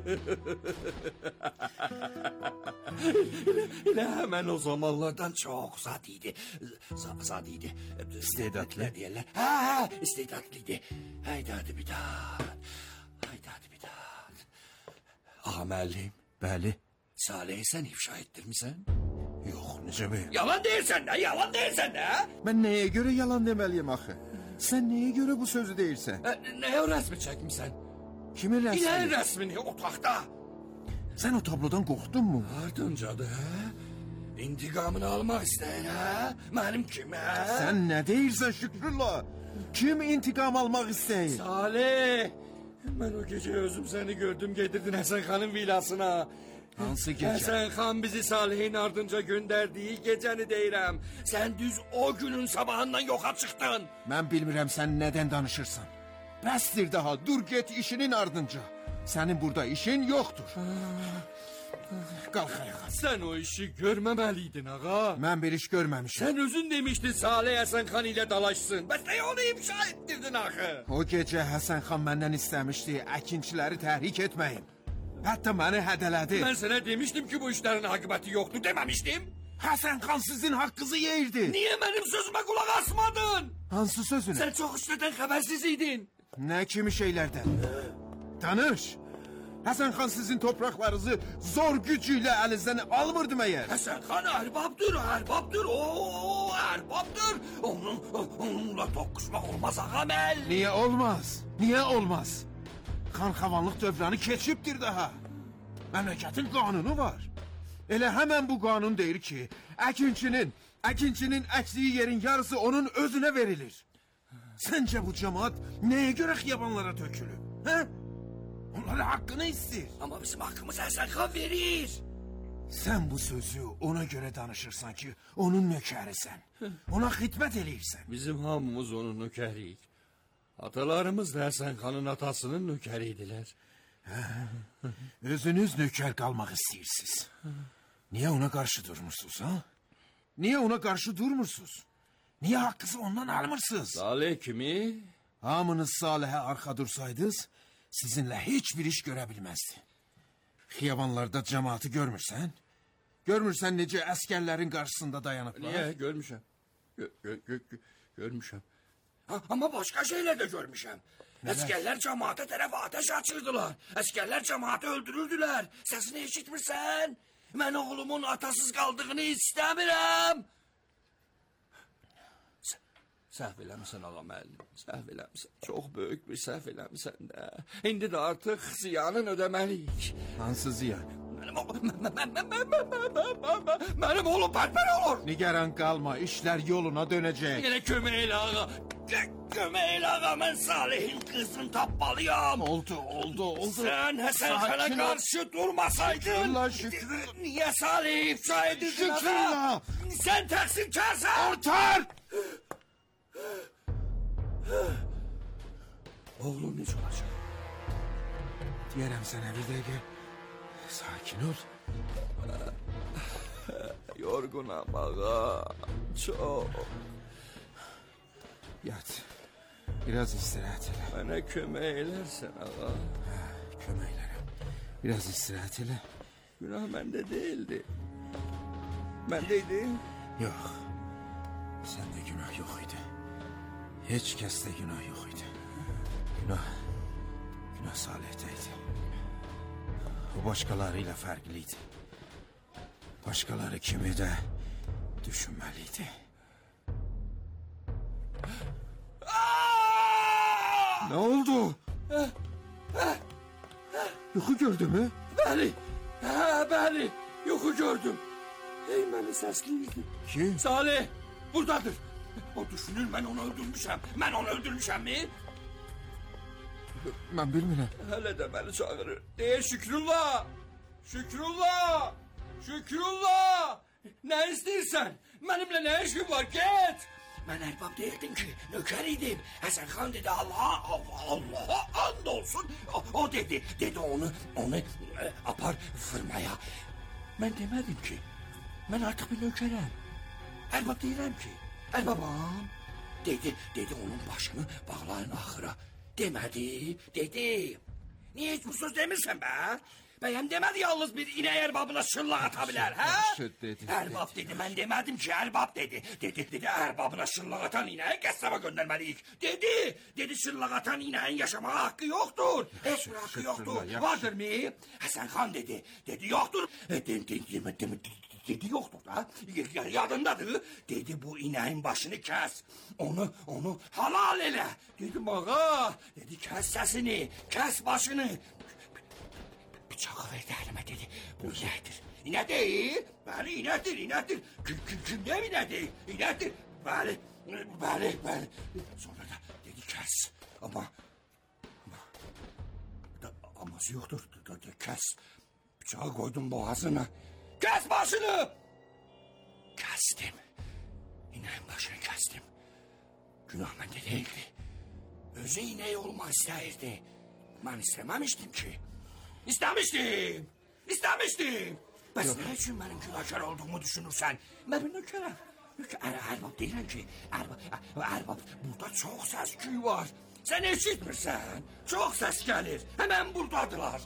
Elə həmən o zamanlardan çox zad idi. Zad idi. İstedadlı. Deyərlər. Hə, hə, istedadlı idi. Haydadı bir daha. Haydadı bir daha. Ağa müəllim. Bəli. Salih'i sən ifşa etdirmisən? Yox, necə belə? Yalan deyirsən də, yalan deyirsən də. Mən nəyə görə yalan deməliyim axı? Sən nəyə görə bu sözü deyirsən? Nəyə o rəsmi çəkmisən? Kimin rəsmini? İlərin rəsmini otaqda. Sən o tablodan qorxdun mu? Ardıncadır, hə? İntiqamını almaq istəyir, hə? Mənim kim, hə? Sən nə deyirsən Şükrullah? Kim intiqam almaq istəyir? Salih, Ben o gece özüm seni gördüm, getirdin Hasan Xan'ın villasına. Hansı gece? Hasan Xan bizi Salih'in ardınca gönderdiği geceni deyirəm. Sen düz o günün sabahından yoxa çıxdın. Mən bilmirəm sən nədən danışırsan. Bəsdir daha, dur get işinin ardınca. Sənin burada işin yoxdur. Qalx ayağa. Sen o işi görməməliydin ağa. Mən bir iş görməmişim. Sen özün demiştin Salih Hasan Xan ile dalaşsın. Bəs nə onu imşa ettirdin axı? O gecə Həsən xan məndən istəmişdi əkinçiləri təhrik etməyim. Hətta məni hədələdi. Ben sana demiştim ki bu işlerin akıbeti yoktu, dememiştim. Həsən xan sizin haqqınızı yeyirdi. Niye benim sözüme kulak asmadın? Hansı sözünə? Sen çok işlerden habersiz idin. Nə kimi şeylərdən? Danış. Həsən xan sizin topraklarınızı zor gücüyle əlinizdən almırdı məyər? Həsən xan ərbabdır, ərbabdır, o ərbabdır. Onun, onunla toqquşmaq olmaz ağamel. Niye olmaz? Niye olmaz? Xan xavanlıq dövrəni keçibdir daha. Məmləkətin qanunu var. Elə həmən bu qanun deyir ki, əkinçinin, əkinçinin əkdiyi yerin yarısı onun özünə verilir. Səncə bu cemaat nəyə görə xiyabanlara tökülür? Hə? Onlara haqqını istir. Ama bizim hakkımız Hasan Xan verir. Sen bu sözü ona göre danışırsan ki onun nökərisən. Ona xidmət eləyirsən. Bizim hamımız onun nökəriyik. Atalarımız da Hasan Xan'ın atasının nökəriydiler. Özünüz nökər qalmaq istəyirsiniz. Niye ona qarşı durmursunuz ha? Niye ona qarşı durmursunuz? Niye haqqınızı ondan almırsınız? Salih kimi? Hamınız Salih'e arxa dursaydınız sizinle hiçbir iş göre bilmezdi. Xiyabanlarda cemaati görmürsən? Görmürsən necə əsgərlərin qarşısında dayanıblar? Niye? Görmüşəm. Gö gö gö görmüşəm. Ha, ama başka şeyler de görmüşəm. Əsgərlər cemaate tərəf ateş açırdılar. Əsgərlər cemaati öldürürdülər. Səsini eşitmirsən? Mən oğlumun atasız qaldığını istəmirəm. Səhv eləmişsən ağa müəllim, səhv eləmişsən. Çox böyük bir səhv eləmişsən də. İndi də artıq ziyanın ödəməliyik. Hansı ziyan? Mənim oğlum, mənim oğlum pərpər olur. Nigaran qalma, işlər yoluna dönəcək. Yenə kömək elə ağa. Kömək elə ağa, mən Salihin qızını tapmalıyam. Oldu, oldu, oldu. Sən Həsən Xana qarşı durmasaydın. Şükürlər, şükürlər. Niyə Salih ifşa edirdin ağa? Şükürlər. Sən təqsimkarsan. Ortar! Oğlum necə olacaq? Deyərəm sənə bir dəqiqə. Sakin ol. Yorgunam ağa. Çox. Yat. Biraz istirahat elə. Mənə kömək elərsən ağa. Hə, kömək elərəm. Biraz istirahat elə. Günah məndə deyildi. Məndə idi? Yox. Səndə günah yox idi. Heç kəsdə günah yox idi. Günah, günah Salihdə idi. O başqaları ilə fərqli idi. Başqaları kimi də düşünməli idi. Nə oldu? Yuxu gördü mü? Bəli, hə, bəli, yuxu gördüm. Ey, məni səsləyirdi. Kim? Salih, buradadır. O düşünür, mən onu öldürmüşəm. Mən onu öldürmüşəm mi? Mən bilmirəm. Hələ də məni çağırır. Deyir Şükrullah! Şükrullah! Şükrullah! Nə istəyirsən? Mənimlə nə işin var? Get! Mən ərbab deyildim ki, nökər idim. Həsən Xan dedi, Allah, Allah, Allah'a and olsun. O, o dedi, dedi onu, onu e, apar fırmaya. Mən demədim ki, mən artıq bir nökərəm. Ərbab deyirəm ki, ərbabam. Dedi, dedi onun başını bağlayın axıra. Demədi, dedi. Niyə heç bu söz demirsən bə? Bəyəm demədi yalnız bir inək ərbabına şırlaq ata bilər, hə? Dedi, Ərbab dedi, mən demədim ki, ərbab dedi. Dedi, dedi, ərbabına şırlaq atan inəyi qəssaba göndərməliyik. Dedi, dedi, şırlaq atan inəyin yaşamağa haqqı yoxdur. Heç bir haqqı yoxdur. Vardır mı? Həsən Xan dedi, dedi, yoxdur. Dedi, dedi, yoxdur da. Yadındadır. Dedi, bu inəyin başını kəs. Onu, onu halal elə. Dedim, ağa, dedi, kəs səsini, kəs başını. Bıçağı verdi əlimə, dedi, bu inəkdir. İnəkdir, bəli, inəkdir, inəkdir. Kimdə inəkdir, inəkdir. Bəli, bəli, bəli. Sonra da dedi, kəs. Amma, amma, Namusu yoktur. Kes. Bıçağı koydum boğazına. Kes başını. Kestim. İneğin başını kestim. Günah bende değildi. Özü ineği olmak istəyirdi. Ben istememiştim ki. İstemiştim. İstemiştim. Bəs ne için benim günahkar olduğumu düşünürsen? Ben bir nökerəm. Er, erbab deyirəm ki, erbab, erbab burada çok səs-küy var. Sen eşitmirsən. Çok ses gelir. Hemen buradadılar.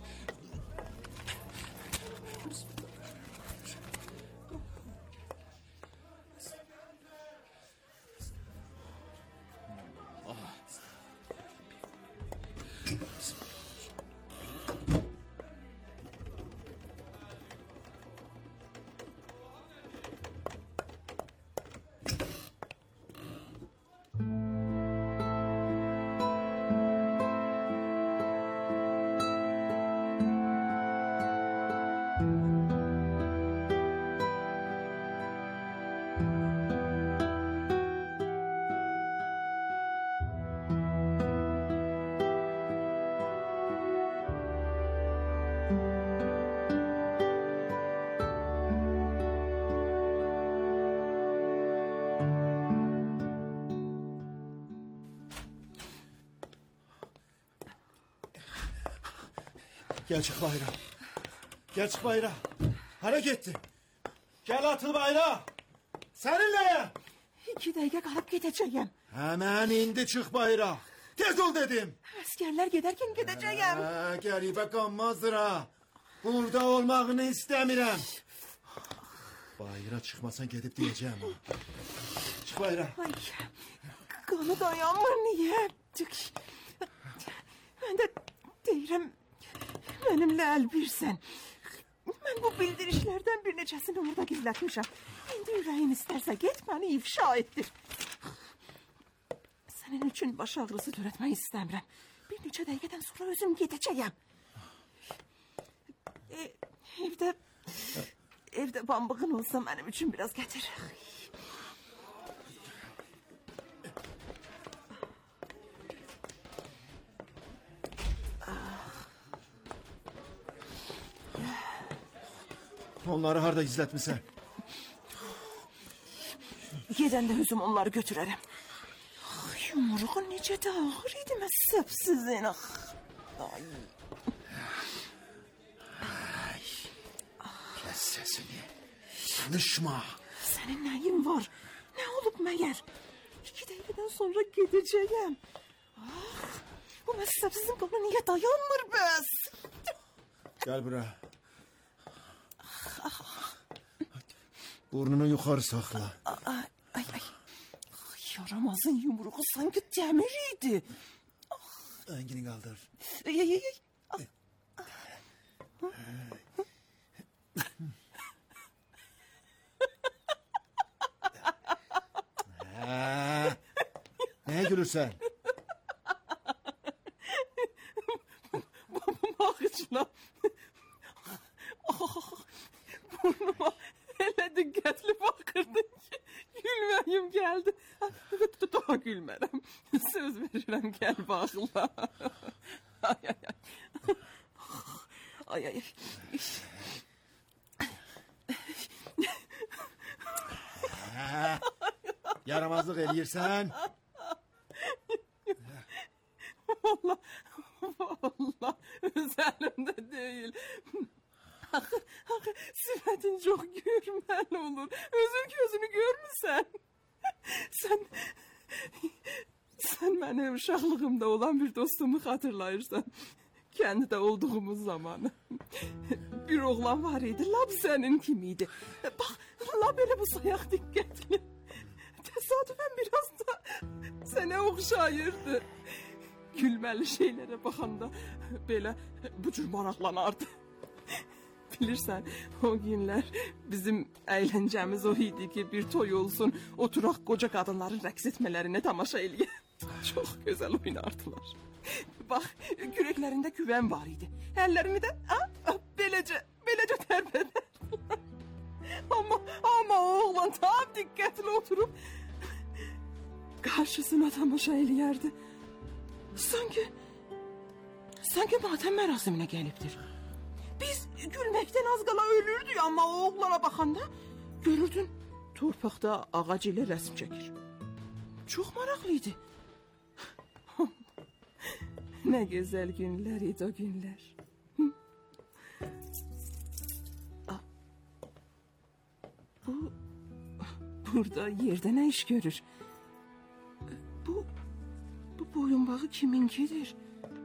Gel çık bayrağa. Gel çık bayrağa. Hareketli. Gel atıl bayrağa. Seninle. İki dakika kalıp gideceğim. Hemen indi çık bayrağa. Tez ol dedim. Askerler giderken gideceğim. Ha, garibe kanmazdır ha. Burada olmağını istemiyorum. Bayrağa çıkmasan gidip diyeceğim ha. Çık bayrağa. Ay, kanı dayanmır niye? Ben de deyirəm, benimle el birsen. Ben bu bildirişlerden bir neçəsini orada gizletmişim. İndi yüreğin isterse git beni ifşa ettir. Senin için baş ağrısı törətmək istəmirəm. Bir neçə dəqiqədən sonra özüm gideceğim. E, evde evde pambığın olsa benim için biraz getir. Onları harda gizletmişsen? Gedəndə özüm onları götürərəm. Yumruğun necə də ağır idi məsəbsizin. Ay. Ay. Kes sesini. Konuşma. Senin neyin var? Ne olup meğer? İki dakikadan sonra gideceğim. Ah, bu məsəbsizin kanı niye dayanmır bəs? Gel buraya. Burnunu yukarı sakla. Ay, ay, ay. Yaramazın yumruğu sanki demir idi. Engini kaldır. Ay, ay, ay. Ha. Neye gülürsen? Bağışla. Burnuma hele dikkatli bakırdın ki gülmeyim geldi. Daha gülmerem. Söz veririm gel bağla. Ay ay ay. Ay ay ay. Ha. Yaramazlık eləyirsən. Vallahi, vallahi üzerimde değil. Axı, axı, sifətin çox görməli olur. Özün gözünü görmüsən. Sən, sən mənim uşaqlığımda olan bir dostumu xatırlayırsan. Kənddə olduğumuz zamanı. Bir oğlan var idi, lap sənin kimiydi. Bax, lap elə bu sayaq diqqətli. Təsadüfən biraz da sənə oxşayırdı. Gülməli şeylərə baxanda belə bu cür maraqlanardı. Bilirsən, o günlər bizim əyləncəmiz o idi ki, bir toy olsun, oturaq qoca qadınların rəqs etmələrinə tamaşa eləyə. Çox gözəl oynardılar. Bax, kürəklərində güvən var idi. Əllərini də ha, beləcə, beləcə tərpədərdiler. Amma, amma o oğlan tam diqqətli oturub qarşısına tamaşa eləyərdi. Sanki, sanki matəm mərasiminə gəlibdir. Biz gülməkdən az qala ölürdük, amma o oğlana baxanda görürdün torpaqda ağac ilə rəsm çəkir. Çox maraqlı idi. Nə gözəl günlər idi o günlər. Bu burada yerdə nə iş görür? Bu bu boyunbağı kiminkidir?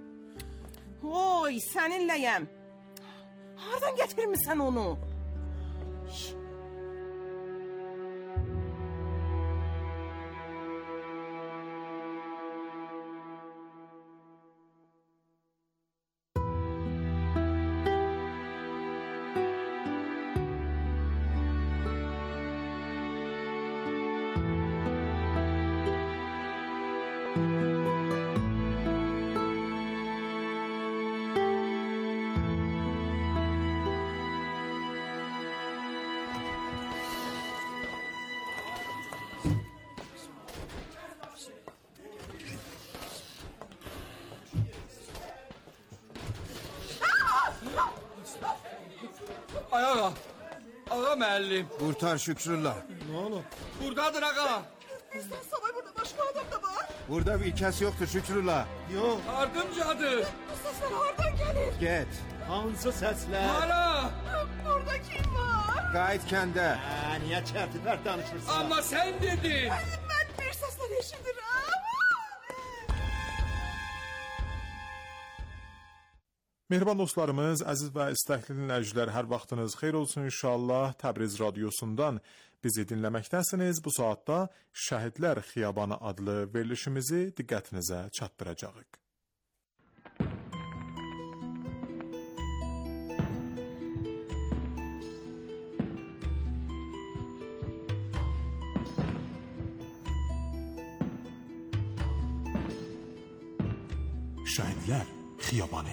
Oy, səninləyəm. Hardan gətirmisən onu? Ayağa. Ağa müəllim. Qurtar Şükrullah. Nə olur? Buradadır ağa. Bizdən sabah burada başqa adam da var. Burada bir kəs yoxdur Şükrullah. Yox. Ardımcadır. Bu səslər hardan gəlir? Get. Hansı səslər? Hara? Burada kim var? Qayıt kəndə. Hə, niyə çərtibər danışırsan? Amma sən dedin. Mən bir səslər eşidirəm. Mehriban dostlarımız, əziz və istəkli dinləyicilər, hər vaxtınız xeyir olsun inşallah. Təbriz radiosundan bizi dinləməkdəsiniz. Bu saatda Şəhidlər Xiyabanı adlı verilişimizi diqqətinizə çatdıracağıq. Şəhidlər Xiyabanı.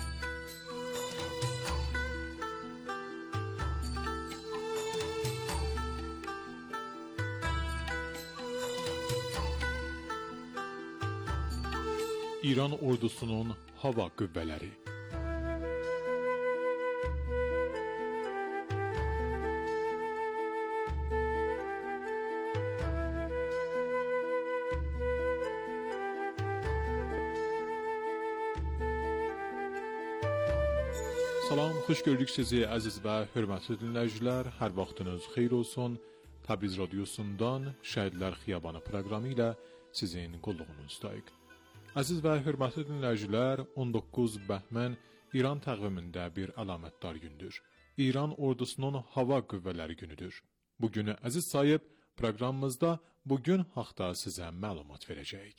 İran ordusunun hava qüvvələri. Salam, xoş gördük sizi əziz və hörmətli dinləyicilər. Hər vaxtınız xeyir olsun. Təbriz radiosundan Şəhidlər Xiyabanı proqramı ilə sizin qulluğunuzdayıq. Əziz və hörmətli dinləyicilər, on doqquz bəhmən İran təqvimində bir əlamətdar gündür. İran ordusunun hava qüvvələri günüdür. Bu günü əziz sayıb, proqramımızda bugün haqda sizə məlumat verəcəyik.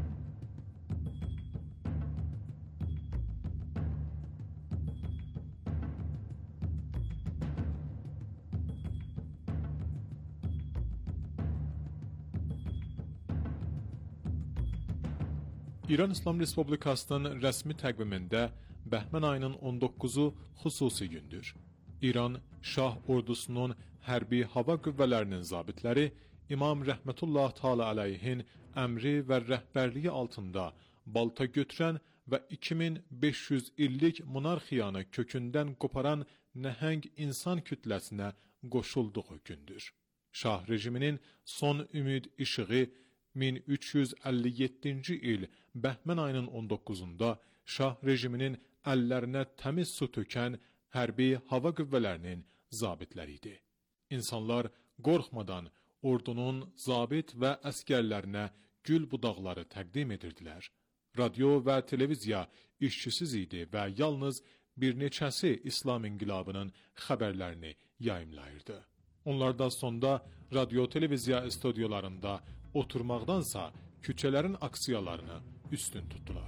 İran İslam Respublikasının rəsmi təqvimində bəhmən ayının on doqquzu xüsusi gündür. İran Şah ordusunun hərbi hava qüvvələrinin zabitləri İmam Rəhmətullah Teala əleyhin əmri və rəhbərliyi altında balta götürən və iki min beş yüz illik monarxiyanı kökündən qoparan nəhəng insan kütləsinə qoşulduğu gündür. Şah rejiminin son ümid işığı min üç yüz əlli yeddinci il bəhmən ayının on doqquzunda Şah rejiminin əllərinə təmiz su tökən hərbi hava qüvvələrinin zabitləri idi. İnsanlar qorxmadan ordunun zabit və əskərlərinə gül budaqları təqdim edirdilər. Radio və televiziya işçisiz idi və yalnız bir neçəsi İslam inqilabının xəbərlərini yayımlayırdı. Onlar da sonda radio televiziya studiolarında oturmaqdansa küçələrin aksiyalarını üstün tutdular.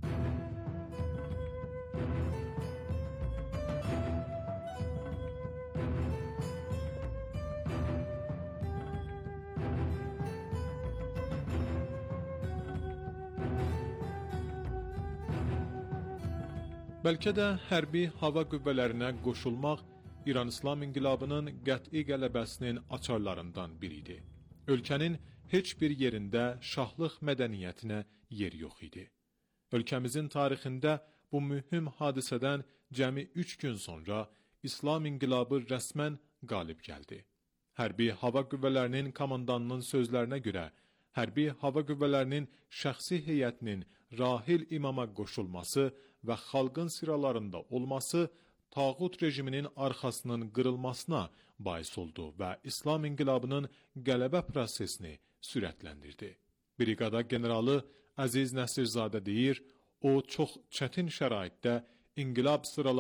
Bəlkə də hərbi hava qüvvələrinə qoşulmaq İran İslam inqilabının qəti qələbəsinin açarlarından biridir. Ölkənin heç bir yerində şahlıq mədəniyyətinə yer yox idi. Ölkəmizin tarixində bu mühüm hadisədən cəmi üç gün sonra İslam inqilabı rəsmən qalib gəldi. Hərbi hava qüvvələrinin komandanının sözlərinə görə, Hərbi hava qüvvələrinin şəxsi heyətinin Rahil imama qoşulması və xalqın sıralarında olması tağut rejiminin arxasının qırılmasına bais oldu və İslam inqilabının qələbə prosesini sürətləndirdi. Briqada generalı Əziz Nəsirzadə deyir, o çox çətin şəraitdə inqilab sıralarında